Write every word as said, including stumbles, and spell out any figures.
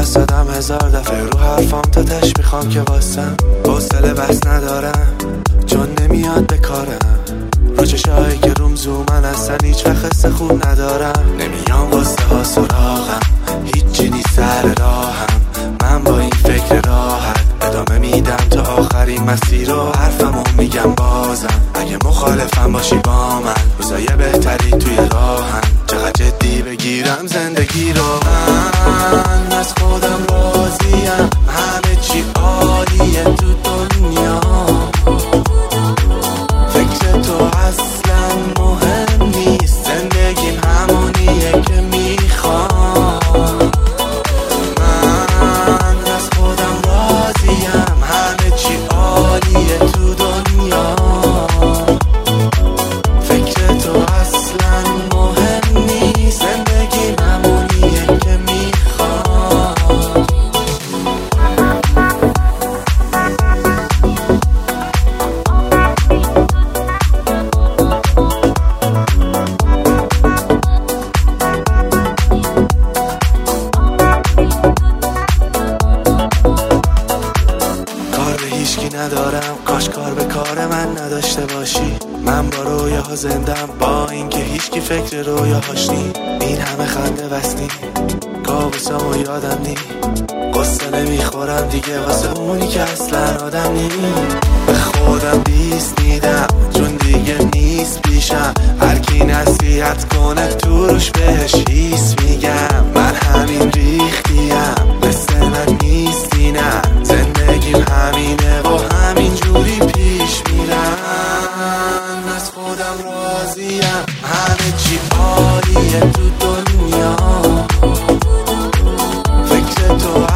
واسدم هزار دفعه رو حرفام تا تش میخوام که واسم حوصله بس ندارم چون نمیاد به کارم رو چشایی که روم زومن اصلا هیچ وقت قصه خوب ندارم نمیام واسه ها سراغم هیچی نیست سر راهم من با این فکر راحت ادامه میدم تا آخرین مسیر رو حرفمو میگم بازم اگه مخالفم باشی با من روزای بهتری توی راهم چقدر جدی بگیرم زندگی رو من از خودم راضیم همه چی عالیه تو دنیا فکر تو اصلا مهم نیست زندگیم همونیه که میخوام من از خودم راضیم همه چی عالیه تو دنیا فکر تو اصلا مهم نیست زندگیم همونیه که میخوام ندارم کاش کار به کار من نداشته باشی من با رویاها زندم با اینکه هیچکی فکر رویاهاش نی این همه خنده وسنی کابوسامو یادم نی قصه نمیخورم دیگه واسه اونی که اصلا آدم نی به خودم بیست میدم چون دیگه نیست پیشم هر کی نصیحت کنه تو روش بهش هیس میگم من همین ریختیم مثل من نیستی نه زندگیم همینه و همین جوری پیش میرم از خودم راضیم همه چی عالیه تو دنیا فکر تو